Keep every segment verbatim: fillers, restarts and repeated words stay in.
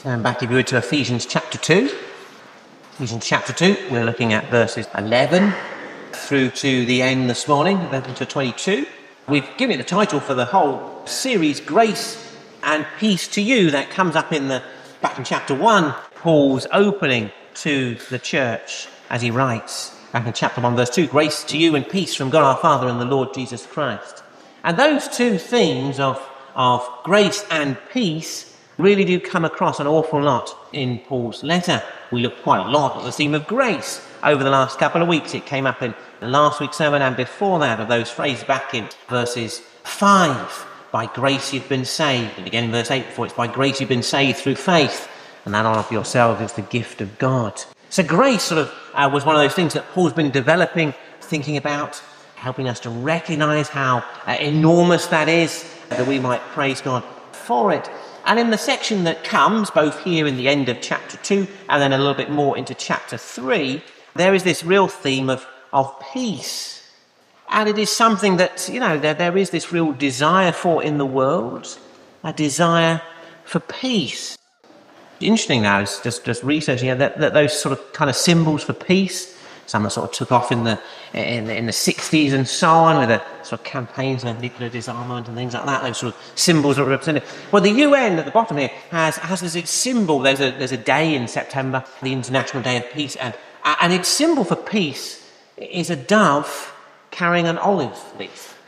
Turn back, if you would, to Ephesians chapter two. Ephesians chapter two, we're looking at verses eleven through to the end this morning, eleven to twenty-two. We've given it the title for the whole series, Grace and Peace to You. That comes up in the back in chapter one, Paul's opening to the church as he writes, back in chapter one, verse two, Grace to you and peace from God our Father and the Lord Jesus Christ. And those two themes of, of grace and peace really do come across an awful lot in Paul's letter. We looked quite a lot at the theme of grace over the last couple of weeks. It came up in last week's sermon and before that, of those phrases back in verses five. By grace you've been saved. And again in verse eight, for it's by grace you've been saved through faith. And that not of yourselves is the gift of God. So grace sort of uh, was one of those things that Paul's been developing, thinking about, helping us to recognise how uh, enormous that is, that we might praise God for it. And in the section that comes, both here in the end of chapter two and then a little bit more into chapter three, there is this real theme of, of peace. And it is something that, you know, there, there is this real desire for in the world, a desire for peace. Interesting now is just, just researching that, that those sort of kind of symbols for peace, some that sort of took off in the in, in the sixties and so on, with the sort of campaigns of nuclear disarmament and things like that, those sort of symbols that were represented. Well, the U N at the bottom here has, has this symbol. There's a, there's a day in September, the International Day of Peace, and, and its symbol for peace is a dove carrying an olive leaf.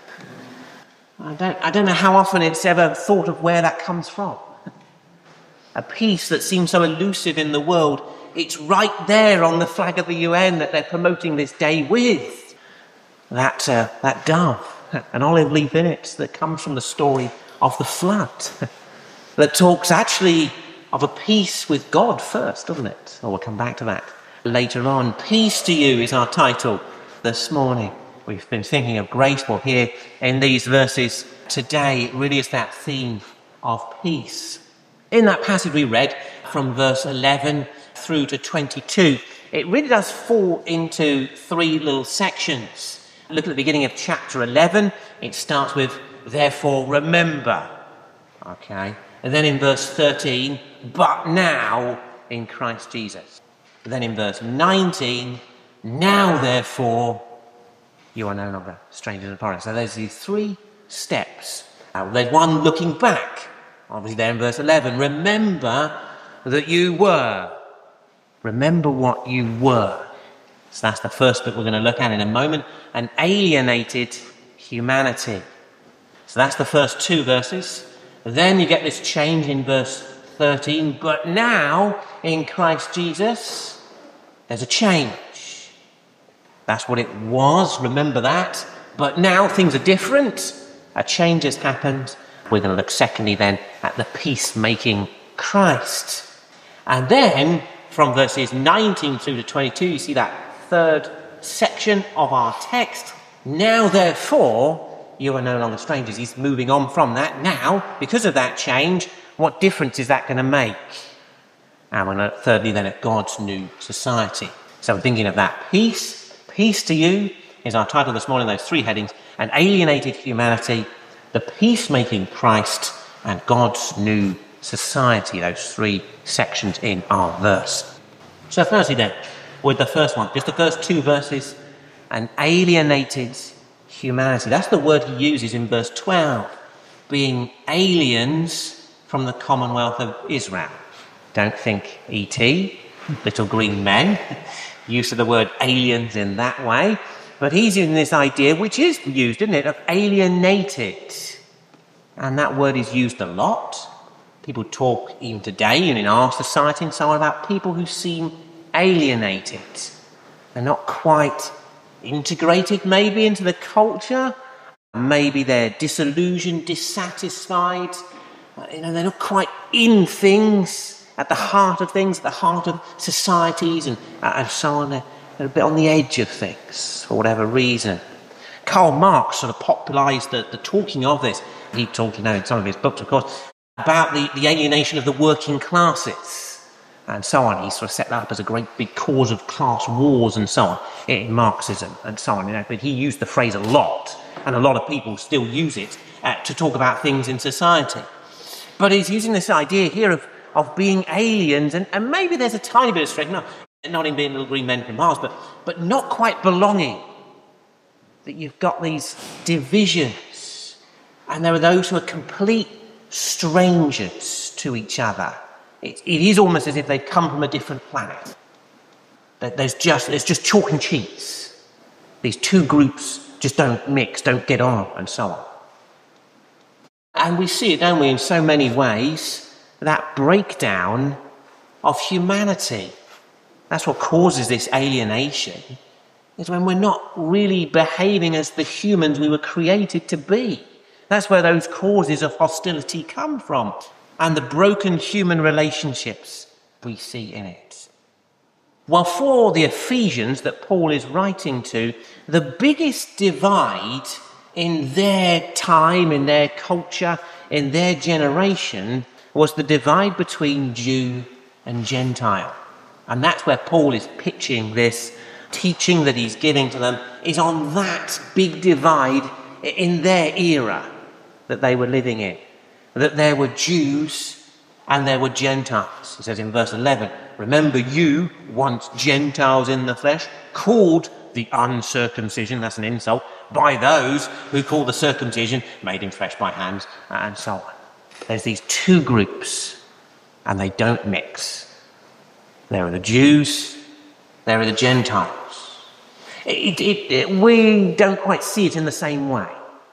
I don't, I don't know how often it's ever thought of where that comes from. A peace that seems so elusive in the world, it's right there on the flag of the U N that they're promoting this day with. That, uh, that dove, an olive leaf in it, that comes from the story of the flood, that talks actually of a peace with God first, doesn't it? Oh, we'll come back to that later on. Peace to you is our title this morning. We've been thinking of grace. Well, here in these verses today, it really is that theme of peace. In that passage we read from verse eleven through to twenty-two, it really does fall into three little sections. Look at the beginning of chapter eleven. It starts with, therefore remember. Okay. And then in verse thirteen, but now in Christ Jesus. And then in verse nineteen, now therefore you are no longer strangers and foreigners. So there's these three steps. Now, there's one looking back. Obviously there in verse eleven, remember that you were. Remember what you were. So that's the first bit we're going to look at in a moment. An alienated humanity. So that's the first two verses. Then you get this change in verse thirteen. But now, in Christ Jesus, there's a change. That's what it was. Remember that. But now things are different. A change has happened. We're going to look secondly then at the peacemaking Christ. And then from verses nineteen through to twenty-two, you see that third section of our text. Now therefore, you are no longer strangers. He's moving on from that. Now, because of that change, what difference is that going to make? And we're going to look thirdly then at God's new society. So we're thinking of that peace. Peace to you is our title this morning, those three headings. An alienated humanity, the peacemaking Christ, and God's new society, those three sections in our verse. So firstly then, with the first one, just the first two verses, an alienated humanity. That's the word he uses in verse twelve, being aliens from the commonwealth of Israel. Don't think E T, little green men, use of the word aliens in that way, but he's using this idea, which is used, isn't it, of alienated. And that word is used a lot. People talk even today and in our society and so on about people who seem alienated. They're not quite integrated maybe into the culture. Maybe they're disillusioned, dissatisfied. You know, they're not quite in things, at the heart of things, at the heart of societies and, uh, and so on. They're, they're a bit on the edge of things for whatever reason. Karl Marx sort of popularised the, the talking of this. He talked, you know, in some of his books, of course, about the, the alienation of the working classes and so on. He sort of set that up as a great big cause of class wars and so on in Marxism and so on. You know, but he used the phrase a lot, and a lot of people still use it uh, to talk about things in society. But he's using this idea here of, of being aliens, and, and maybe there's a tiny bit of strength, not, not in being little green men from Mars, but, but not quite belonging. That you've got these divisions, and there are those who are complete strangers to each other. It, it is almost as if they've come from a different planet. That there's just there's just chalk and cheese. These two groups just don't mix, don't get on, and so on. And we see it, don't we, in so many ways, that breakdown of humanity. That's what causes this alienation, is when we're not really behaving as the humans we were created to be. That's where those causes of hostility come from, and the broken human relationships we see in it. Well, for the Ephesians that Paul is writing to, the biggest divide in their time, in their culture, in their generation, was the divide between Jew and Gentile. And that's where Paul is pitching this teaching that he's giving to them, is on that big divide in their era that they were living in. That there were Jews and there were Gentiles. He says in verse eleven, remember you, once Gentiles in the flesh, called the uncircumcision, that's an insult, by those who call the circumcision made in flesh by hands, and so on. There's these two groups, and they don't mix. There are the Jews, there are the Gentiles. It, it, it, we don't quite see it in the same way.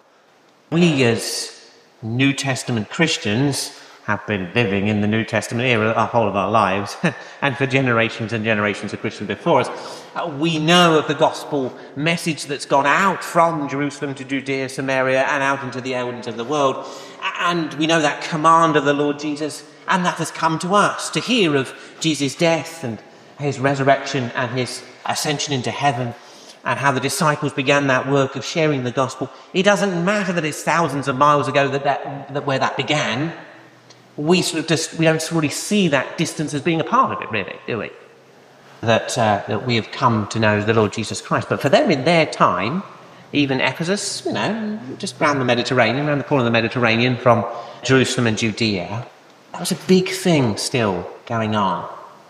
We as New Testament Christians have been living in the New Testament era the whole of our lives, and for generations and generations of Christians before us. Uh, we know of the gospel message that's gone out from Jerusalem to Judea, Samaria, and out into the ends of the world. And we know that command of the Lord Jesus, and that has come to us, to hear of Jesus' death and his resurrection and his ascension into heaven, and how the disciples began that work of sharing the gospel. It doesn't matter that it's thousands of miles ago that, that, that where that began. We sort of just we don't really see that distance as being a part of it, really, do we? That uh, that we have come to know the Lord Jesus Christ. But for them in their time, even Ephesus, you know, just around the Mediterranean, around the corner of the Mediterranean from Jerusalem and Judea, that was a big thing still going on.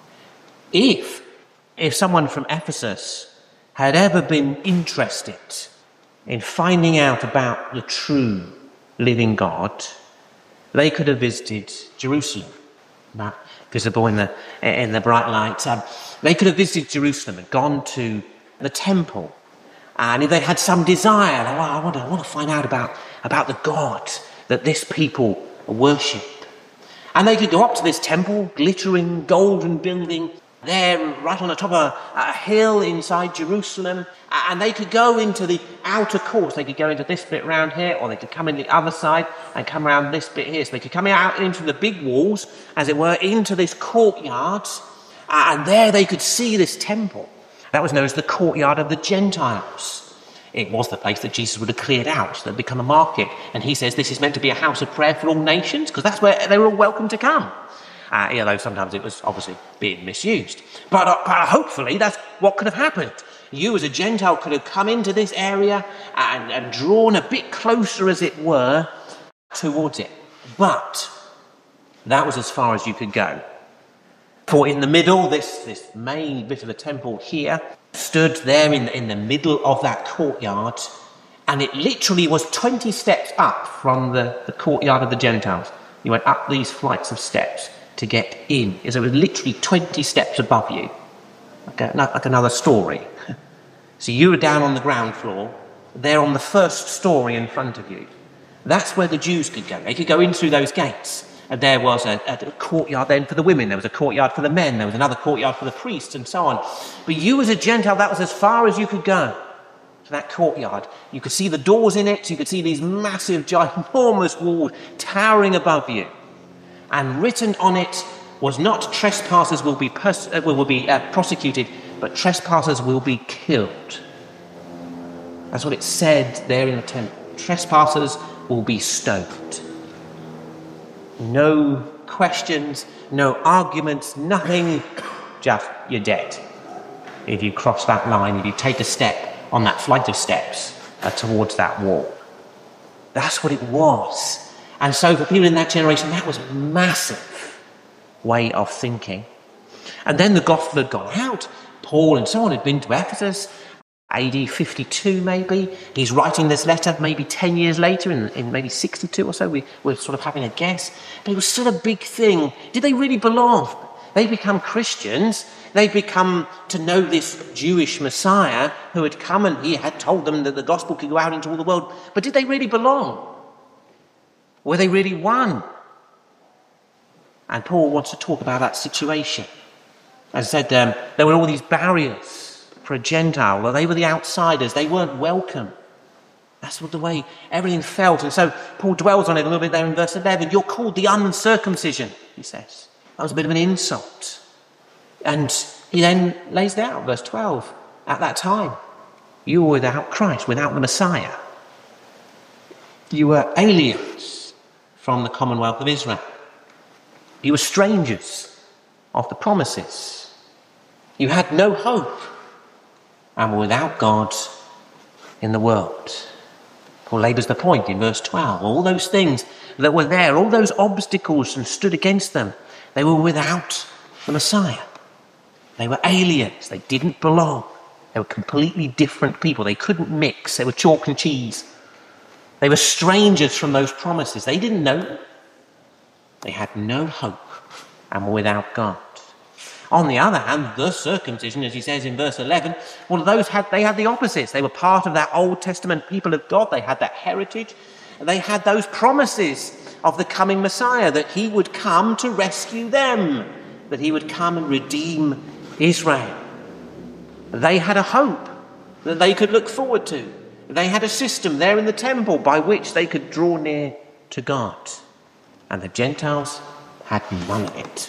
If if someone from Ephesus had ever been interested in finding out about the true living God, they could have visited Jerusalem, visible in the in the bright light. Um, they could have visited Jerusalem and gone to the temple, and if they had some desire, oh, I want to, I want to find out about about the God that this people worship, and they could go up to this temple, glittering golden building, there right on the top of a, a hill inside Jerusalem, and they could go into the outer courts. They could go into this bit round here, or they could come in the other side and come around this bit here. So they could come out into the big walls, as it were, into this courtyard, and there they could see this temple. That was known as the courtyard of the Gentiles. It was the place that Jesus would have cleared out, that had become a market. And he says this is meant to be a house of prayer for all nations, because that's where they were all welcome to come. Uh, although sometimes it was obviously being misused. But, uh, but hopefully that's what could have happened. You as a Gentile could have come into this area and, and drawn a bit closer, as it were, towards it. But that was as far as you could go. For in the middle, this, this main bit of the temple here stood there in, in the middle of that courtyard, and it literally was twenty steps up from the, the courtyard of the Gentiles. You went up these flights of steps to get in. So it was literally twenty steps above you, like, a, like another story. So you were down on the ground floor, they're on the first story in front of you. That's where the Jews could go. They could go in through those gates. And there was a, a courtyard then for the women, there was a courtyard for the men, there was another courtyard for the priests, and so on. But you as a Gentile, that was as far as you could go to that courtyard. You could see the doors in it, you could see these massive, ginormous walls towering above you. And written on it was not trespassers will be, pers- uh, will be uh, prosecuted, but trespassers will be killed. That's what it said there in the temple. Trespassers will be stoned. No questions, no arguments, nothing, just you're dead. If you cross that line, if you take a step on that flight of steps uh, towards that wall. That's what it was. And so for people in that generation, that was massive. way of thinking. And then the gospel had gone out. Paul and so on had been to Ephesus, A D fifty-two maybe. He's writing this letter maybe ten years later, in, in maybe sixty-two or so. We, we're sort of having a guess. But it was still a big thing. Did they really belong? They become Christians. They become to know this Jewish Messiah who had come, and he had told them that the gospel could go out into all the world. But did they really belong? Were they really one? And Paul wants to talk about that situation. As I said, um, there were all these barriers for a Gentile. Well, they were the outsiders. They weren't welcome. That's what the way everything felt. And so Paul dwells on it a little bit there in verse eleven. You're called the uncircumcision, he says. That was a bit of an insult. And he then lays it out, verse twelve. At that time, you were without Christ, without the Messiah. You were aliens from the commonwealth of Israel. You were strangers of the promises. You had no hope and were without God in the world. Paul labours the point in verse twelve. All those things that were there, all those obstacles and stood against them, they were without the Messiah. They were aliens. They didn't belong. They were completely different people. They couldn't mix. They were chalk and cheese. They were strangers from those promises. They didn't know. They had no hope and were without God. On the other hand, the circumcision, as he says in verse eleven, well, those had they had the opposites. They were part of that Old Testament people of God. They had that heritage. And they had those promises of the coming Messiah, that he would come to rescue them, that he would come and redeem Israel. They had a hope that they could look forward to. They had a system there in the temple by which they could draw near to God. And the Gentiles had none of it.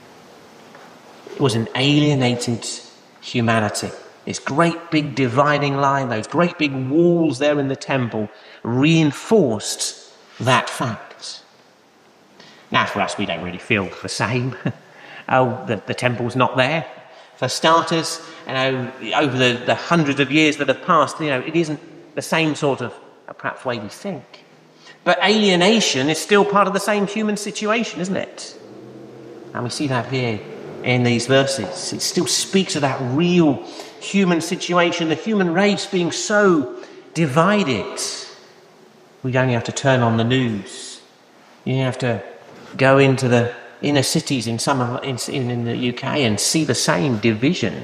It was an alienated humanity. This great big dividing line, those great big walls there in the temple reinforced that fact. Now for us, we don't really feel the same. Oh, the, the temple's not there. For starters, you know, over the, the hundreds of years that have passed, you know, it isn't the same sort of uh, perhaps way we think. But alienation is still part of the same human situation, isn't it? And we see that here in these verses. It still speaks of that real human situation, the human race being so divided. We only have to turn on the news. You have to go into the inner cities in some of in, in the U K and see the same division,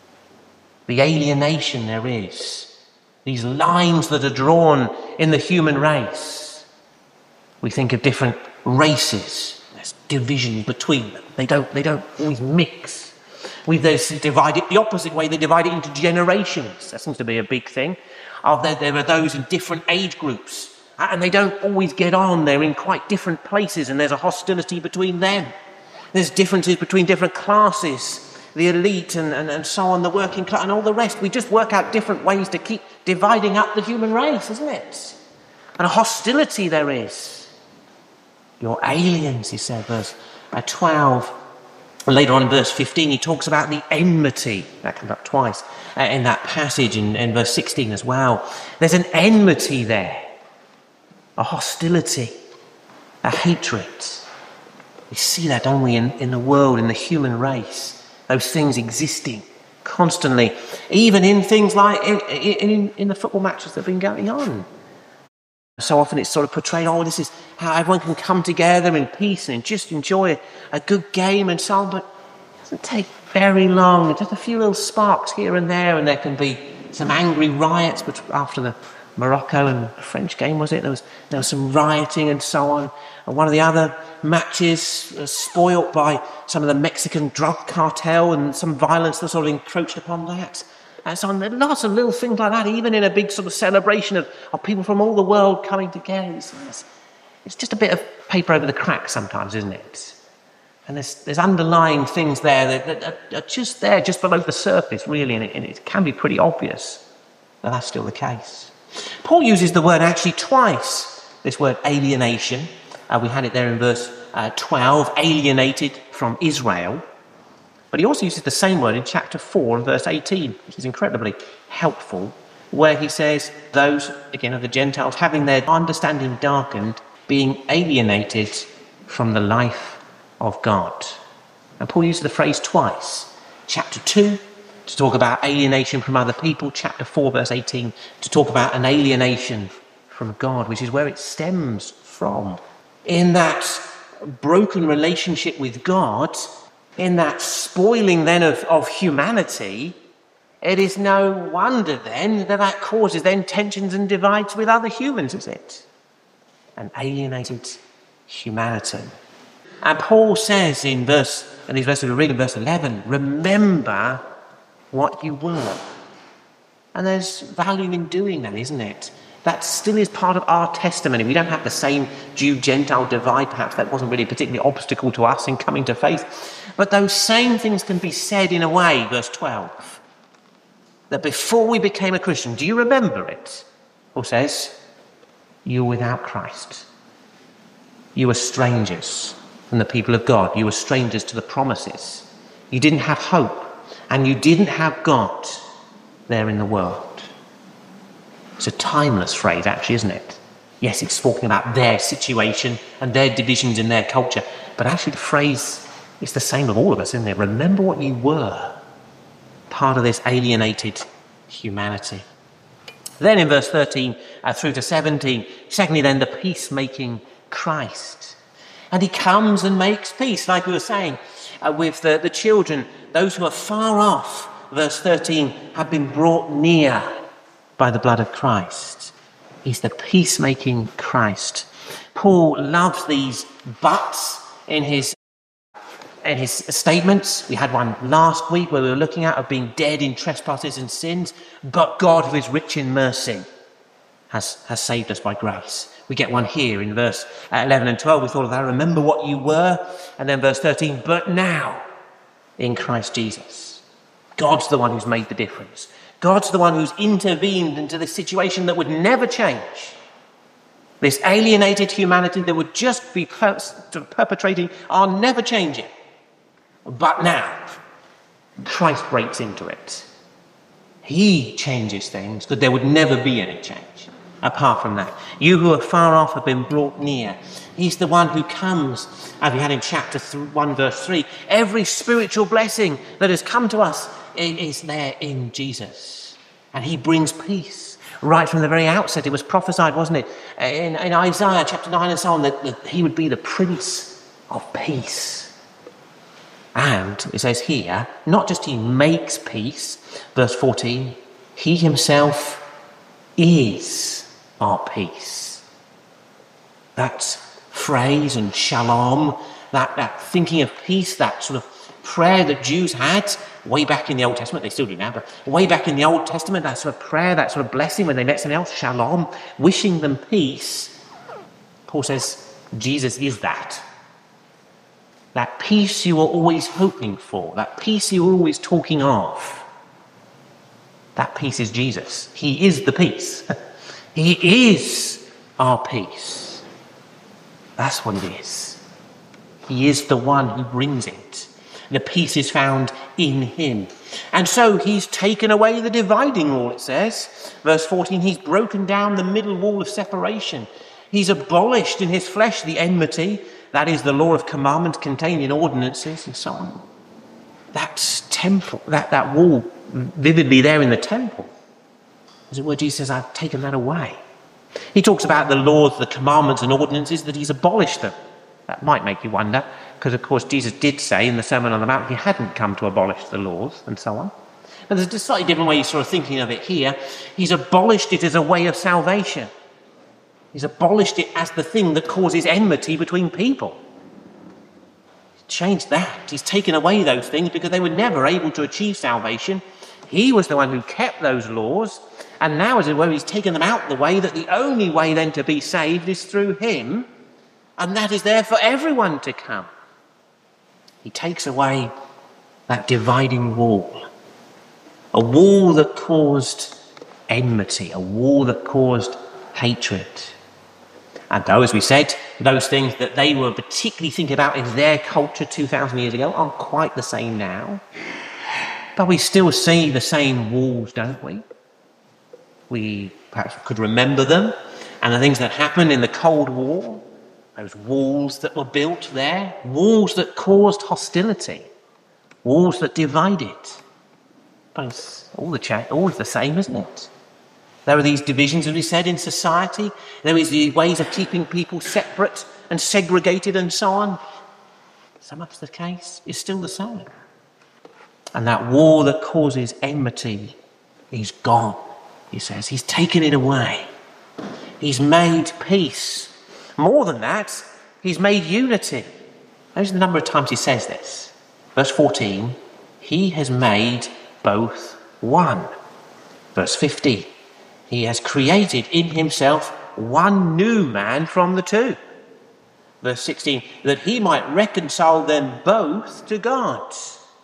the alienation there is, these lines that are drawn in the human race. We think of different races. There's division between them. They don't. They don't always mix. We divide it the opposite way. They divide it into generations. That seems to be a big thing. Oh, there, there are those in different age groups. And they don't always get on. They're in quite different places, and there's a hostility between them. There's differences between different classes, the elite and, and, and so on, the working class and all the rest. We just work out different ways to keep dividing up the human race, isn't it? And a hostility there is. You're aliens, he said, verse twelve. And later on in verse fifteen, he talks about the enmity. That comes up twice uh, in that passage, in, in verse sixteen as well. There's an enmity there. A hostility, a hatred. We see that, don't we, in, in the world, in the human race. Those things existing constantly, even in things like in, in, in the football matches that have been going on. So often it's sort of portrayed, oh, this is how everyone can come together in peace and just enjoy a good game and so on, but it doesn't take very long. Just a few little sparks here and there, and there can be some angry riots after the Morocco and French game, was it? There was there was some rioting and so on. And one of the other matches was spoilt by some of the Mexican drug cartel, and some violence that sort of encroached upon that. And so on. There are lots of little things like that, even in a big sort of celebration of, of people from all the world coming together. It's, it's, it's just a bit of paper over the cracks sometimes, isn't it? And there's there's underlying things there that, that are just there, just below the surface, really, and it, and it can be pretty obvious that that's still the case. Paul uses the word actually twice, this word alienation. Uh, we had it there in verse uh, twelve, alienated from Israel. But he also uses the same word in chapter four and verse eighteen, which is incredibly helpful, where he says, those, again, of the Gentiles, having their understanding darkened, being alienated from the life of God. And Paul uses the phrase twice. Chapter two, to talk about alienation from other people. Chapter four, verse eighteen, to talk about an alienation from God, which is where it stems from. In that broken relationship with God, in that spoiling then of, of humanity, it is no wonder then that that causes then tensions and divides with other humans, is it? An alienated humanity. And Paul says in verse, in these verses we read in verse eleven, remember what you were. And there's value in doing that, isn't it? That still is part of our testimony. We don't have the same Jew-Gentile divide. Perhaps that wasn't really a particular obstacle to us in coming to faith. But those same things can be said in a way, verse twelve, that before we became a Christian, do you remember it? Paul says, you were without Christ. You were strangers from the people of God. You were strangers to the promises. You didn't have hope, and you didn't have God there in the world. It's a timeless phrase, actually, isn't it? Yes, it's talking about their situation and their divisions in their culture, but actually the phrase is the same of all of us, isn't it? Remember what you were, part of this alienated humanity. Then in verse thirteen uh, through to seventeen, secondly then, the peacemaking Christ. And he comes and makes peace, like we were saying, uh, with the, the children. Those who are far off, verse thirteen, have been brought near by the blood of Christ. He's the peacemaking Christ. Paul loves these buts in his in his statements. We had one last week where we were looking at of being dead in trespasses and sins, but God, who is rich in mercy, has, has saved us by grace. We get one here in verse eleven and twelve. We thought of that. Remember what you were. And then verse thirteen, but now in Christ Jesus. God's the one who's made the difference. God's the one who's intervened into this situation that would never change. This alienated humanity that would just be per- perpetrating are never changing. But now, Christ breaks into it. He changes things, that there would never be any change apart from that. You who are far off have been brought near. He's the one who comes, as we had in chapter one, verse three. Every spiritual blessing that has come to us is there in Jesus. And he brings peace. Right from the very outset, it was prophesied, wasn't it, in, in Isaiah chapter nine and so on, that, that he would be the Prince of Peace. And it says here, not just he makes peace, verse fourteen, he himself is our peace. That phrase and shalom, that, that thinking of peace, that sort of prayer that Jews had way back in the Old Testament, they still do now, but way back in the Old Testament, that sort of prayer, that sort of blessing when they met someone else, shalom, wishing them peace. Paul says, Jesus is that. That peace you were always hoping for, that peace you were always talking of. That peace is Jesus. He is the peace. He is our peace. That's what it is. He is the one who brings it. The peace is found in him. And so he's taken away the dividing wall, it says. Verse fourteen, he's broken down the middle wall of separation. He's abolished in his flesh the enmity, that is the law of commandments contained in ordinances and so on. That temple, that, that wall vividly there in the temple. As it were, Jesus says, I've taken that away. He talks about the laws, the commandments and ordinances, that he's abolished them. That might make you wonder, because of course Jesus did say in the Sermon on the Mount he hadn't come to abolish the laws and so on. But there's a slightly different way of sort of thinking of it here. He's abolished it as a way of salvation. He's abolished it as the thing that causes enmity between people. He's changed that. He's taken away those things because they were never able to achieve salvation. He was the one who kept those laws, and now, as it were, he's taken them out the way that the only way then to be saved is through him, and that is there for everyone to come. He takes away that dividing wall, a wall that caused enmity, a wall that caused hatred. And though, as we said, those things that they were particularly thinking about in their culture two thousand years ago aren't quite the same now. But we still see the same walls, don't we? We perhaps could remember them and the things that happened in the Cold War, those walls that were built there, walls that caused hostility. walls that divided. But it's all the, cha- all the same, isn't it? There are these divisions, as we said, in society. There is these ways of keeping people separate and segregated and so on. So much the case is still the same. And that wall that causes enmity is gone, he says. He's taken it away. He's made peace. More than that, he's made unity. Notice the number of times he says this. Verse fourteen, he has made both one. Verse fifteen, he has created in himself one new man from the two. Verse sixteen, that he might reconcile them both to God.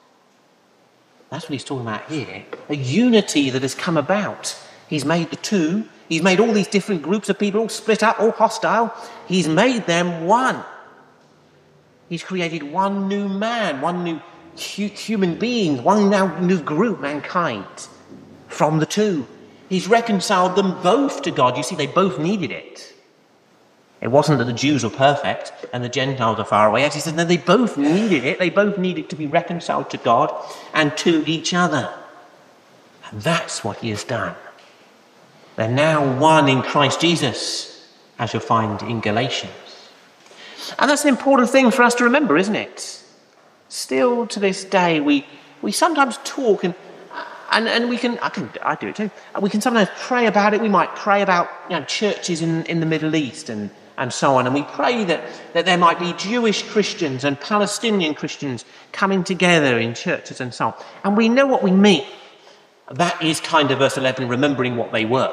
That's what he's talking about here. A unity that has come about. He's made the two. He's made all these different groups of people, all split up, all hostile. He's made them one. He's created one new man, one new hu- human being, one now new group, mankind, from the two. He's reconciled them both to God. You see, they both needed it. It wasn't that the Jews were perfect and the Gentiles are far away. As he said, no, they both needed it. They both needed to be reconciled to God and to each other. And that's what he has done. They're now one in Christ Jesus, as you'll find in Galatians. And that's an important thing for us to remember, isn't it? Still to this day, we, we sometimes talk and And and we can, I can, I do it too. We can sometimes pray about it. We might pray about, you know, churches in, in the Middle East and, and so on. And we pray that, that there might be Jewish Christians and Palestinian Christians coming together in churches and so on. And we know what we mean. That is kind of verse eleven, remembering what they were.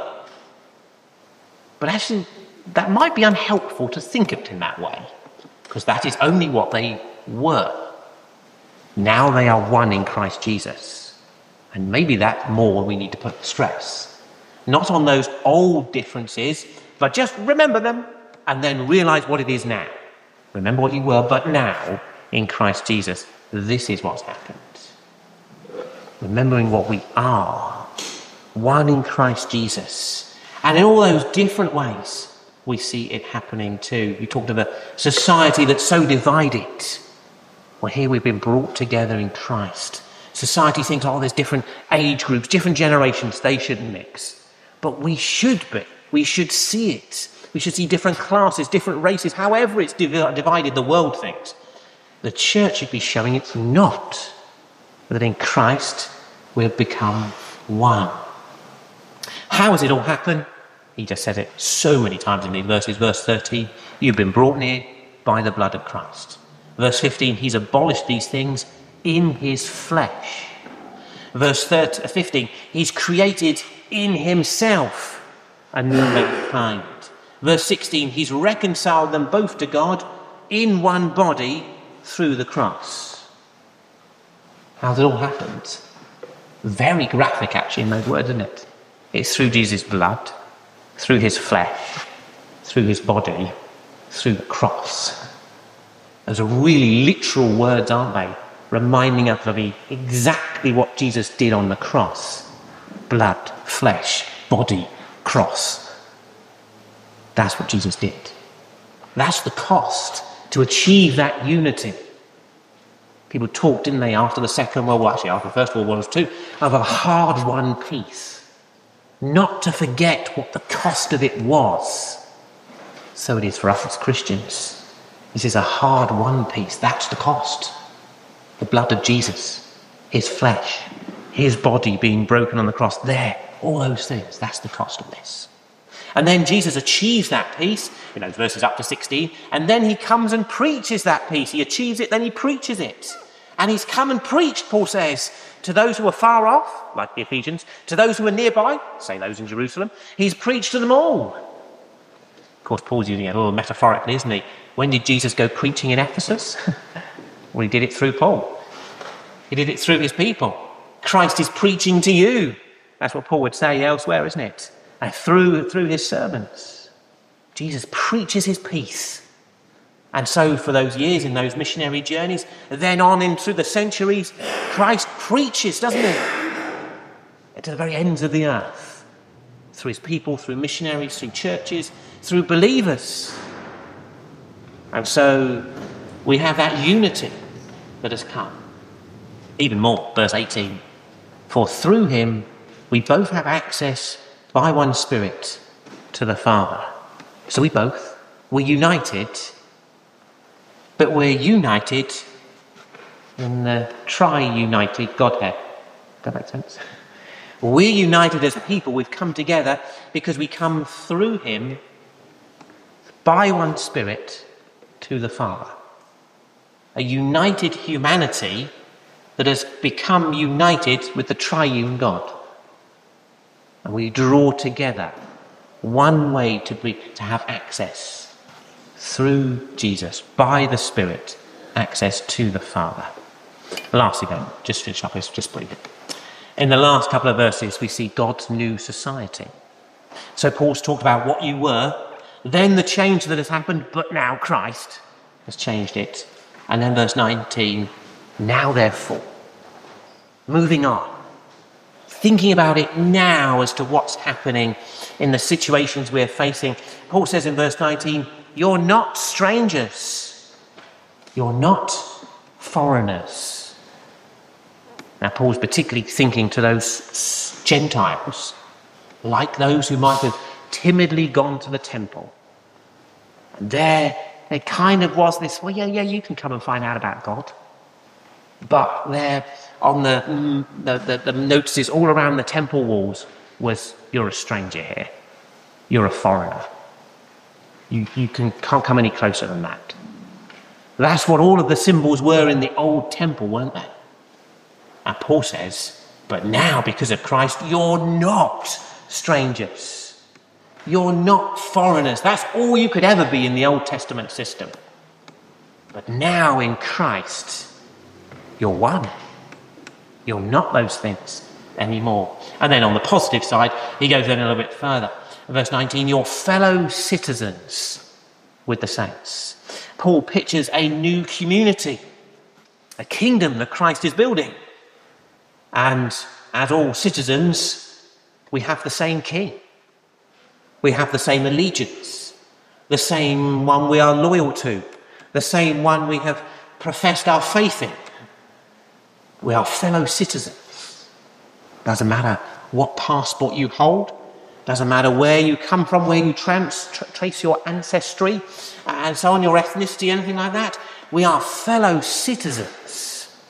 But actually, that might be unhelpful to think of it in that way, because that is only what they were. Now they are one in Christ Jesus. And maybe that's more we need to put stress. Not on those old differences, but just remember them and then realise what it is now. Remember what you were, but now, in Christ Jesus, this is what's happened. Remembering what we are, one in Christ Jesus. And in all those different ways, we see it happening too. You talked of a society that's so divided. Well, here we've been brought together in Christ. Society thinks, oh, there's different age groups, different generations, they shouldn't mix. But we should be. We should see it. We should see different classes, different races, however it's div- divided, the world thinks. The church should be showing it's not. That in Christ we've become one. How has it all happened? He just said it so many times in these verses. Verse thirteen, you've been brought near by the blood of Christ. Verse fifteen, he's abolished these things in his flesh. Verse fifteen, he's created in himself a new mankind. Verse sixteen, he's reconciled them both to God in one body through the cross. How's it all happened? Very graphic, actually, in those words, isn't it? It's through Jesus' blood, through his flesh, through his body, through the cross. Those are really literal words, aren't they? Reminding us of exactly what Jesus did on the cross. Blood, flesh, body, cross. That's what Jesus did. That's the cost to achieve that unity. People talked, didn't they, after the Second World War, actually after the First World War too, of a hard-won peace. Not to forget what the cost of it was. So it is for us as Christians. This is a hard-won peace. That's the cost. The blood of Jesus, his flesh, his body being broken on the cross. There, all those things. That's the cost of this. And then Jesus achieves that peace, in those verses up to sixteen, and then he comes and preaches that peace. He achieves it, then he preaches it. And he's come and preached, Paul says, to those who are far off, like the Ephesians, to those who are nearby, say those in Jerusalem, he's preached to them all. Of course, Paul's using it a little metaphorically, isn't he? When did Jesus go preaching in Ephesus? Well, he did it through Paul. He did it through his people. Christ is preaching to you. That's what Paul would say elsewhere, isn't it? And through, through his sermons, Jesus preaches his peace. And so for those years in those missionary journeys, then on in through the centuries, Christ preaches, doesn't he? To the very ends of the earth. Through his people, through missionaries, through churches, through believers. And so we have that unity that has come. Even more, verse eighteen. For through him we both have access by one Spirit to the Father. So we both, we're united, but we're united in the tri-united Godhead. Does that make sense? We're united as people. We've come together because we come through him by one Spirit to the Father. A united humanity that has become united with the triune God. And we draw together one way to, be, to have access through Jesus, by the Spirit, access to the Father. Lastly then, just finish up, let's just breathe it. In the last couple of verses, we see God's new society. So Paul's talked about what you were, then the change that has happened, but now Christ has changed it. And then verse nineteen, now therefore, moving on, thinking about it now as to what's happening in the situations we're facing. Paul says in verse nineteen, you're not strangers. You're not foreigners. Now, Paul's particularly thinking to those Gentiles, like those who might have timidly gone to the temple. And there, there kind of was this, well, yeah, yeah, you can come and find out about God. But there, on the, mm, the, the, the notices all around the temple walls was, you're a stranger here. You're a foreigner. You, you can, can't come any closer than that. That's what all of the symbols were in the old temple, weren't they? And Paul says, but now, because of Christ, you're not strangers. You're not foreigners. That's all you could ever be in the Old Testament system. But now in Christ, you're one. You're not those things anymore. And then on the positive side, he goes in a little bit further. Verse nineteen, you're fellow citizens with the saints. Paul pictures a new community, a kingdom that Christ is building. And as all citizens, we have the same king. We have the same allegiance, the same one we are loyal to, the same one we have professed our faith in. We are fellow citizens. Doesn't matter what passport you hold, doesn't matter where you come from, where you trans- tra- trace your ancestry, and so on, your ethnicity, anything like that. We are fellow citizens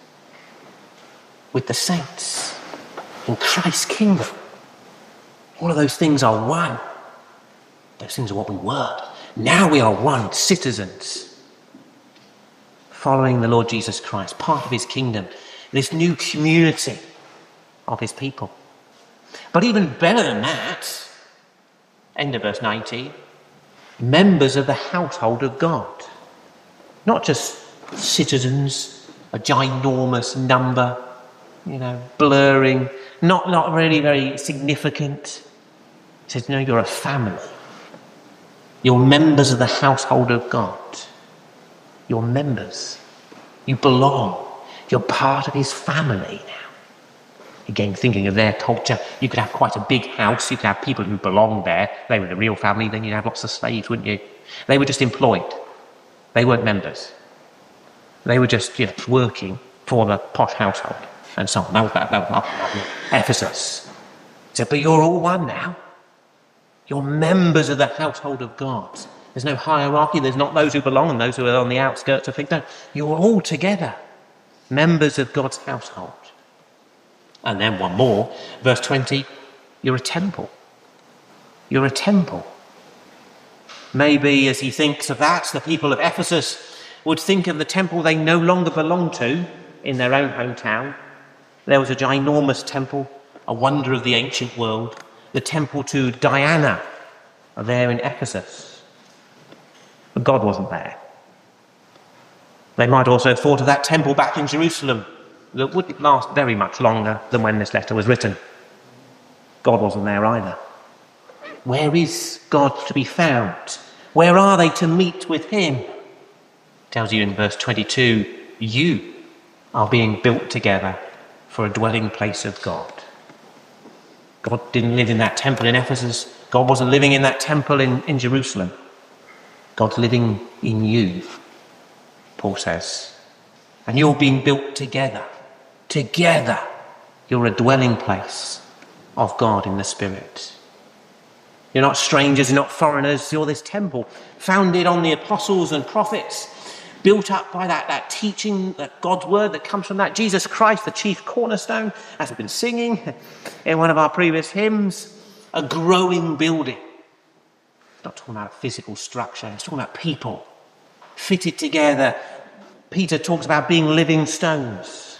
with the saints in Christ's kingdom. All of those things are one. Those things are what we were. Now we are one, citizens, following the Lord Jesus Christ, part of his kingdom, this new community of his people. But even better than that, end of verse nineteen, members of the household of God. Not just citizens, a ginormous number, you know, blurring, not, not really very significant. He says, no, you're a family. You're members of the household of God. You're members. You belong. You're part of his family now. Again, thinking of their culture, you could have quite a big house. You could have people who belong there. They were the real family. Then you'd have lots of slaves, wouldn't you? They were just employed. They weren't members. They were just, you know, working for the posh household and so on. That was, that, that was Ephesus. He said, but you're all one now. You're members of the household of God. There's no hierarchy. There's not those who belong and those who are on the outskirts of things. No, you're all together, members of God's household. And then one more, verse twenty, you're a temple. You're a temple. Maybe as he thinks of that, the people of Ephesus would think of the temple they no longer belong to in their own hometown. There was a ginormous temple, a wonder of the ancient world, the temple to Diana, there in Ephesus. But God wasn't there. They might also have thought of that temple back in Jerusalem that wouldn't last very much longer than when this letter was written. God wasn't there either. Where is God to be found? Where are they to meet with him? It tells you in verse twenty-two, you are being built together for a dwelling place of God. God didn't live in that temple in Ephesus. God wasn't living in that temple in, in Jerusalem. God's living in you, Paul says. And you're being built together together. You're a dwelling place of God in the Spirit. You're not strangers, you're not foreigners. You're this temple founded on the apostles and prophets, built up by that, that teaching, that God's word that comes from that. Jesus Christ, the chief cornerstone, as we've been singing in one of our previous hymns, a growing building. It's not talking about physical structure, it's talking about people fitted together. Peter talks about being living stones,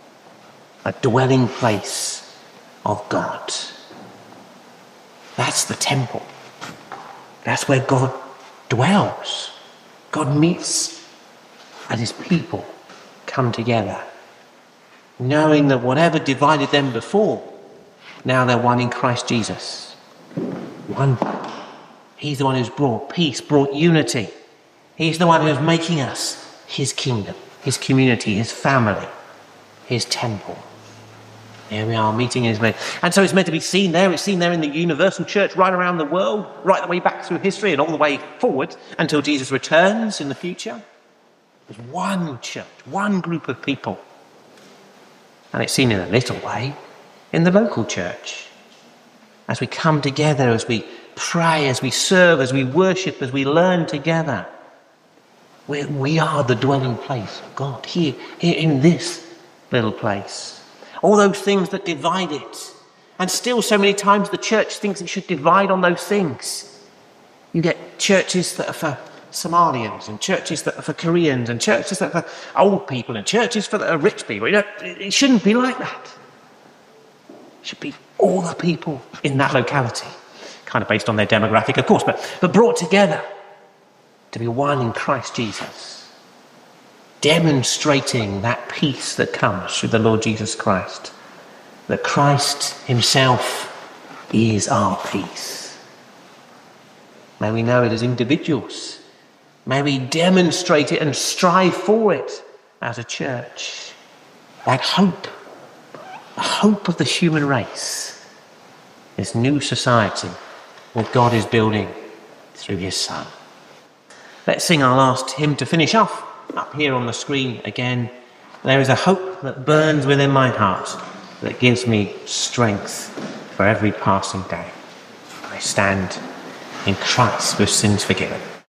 a dwelling place of God. That's the temple. That's where God dwells. God meets and his people come together, knowing that whatever divided them before, now they're one in Christ Jesus. One. He's the one who's brought peace, brought unity. He's the one who's making us his kingdom, his community, his family, his temple. Here we are, meeting his name. And so it's meant to be seen there. It's seen there in the universal church right around the world, right the way back through history and all the way forward until Jesus returns in the future. There's one church, one group of people. And it's seen in a little way in the local church. As we come together, as we pray, as we serve, as we worship, as we learn together. We, we are the dwelling place of God here, here in this little place. All those things that divide it. And still so many times the church thinks it should divide on those things. You get churches that are for Somalians and churches that are for Koreans and churches that are for old people and churches for the rich people. You know, it shouldn't be like that. It should be all the people in that locality. Kind of based on their demographic, of course, but, but brought together to be one in Christ Jesus. Demonstrating that peace that comes through the Lord Jesus Christ. That Christ himself is our peace. May we know it as individuals. May we demonstrate it and strive for it as a church. That hope, the hope of the human race, this new society that God is building through his Son. Let's sing our last hymn to finish off. Up here on the screen again, there is a hope that burns within my heart that gives me strength for every passing day. I stand in Christ with sins forgiven.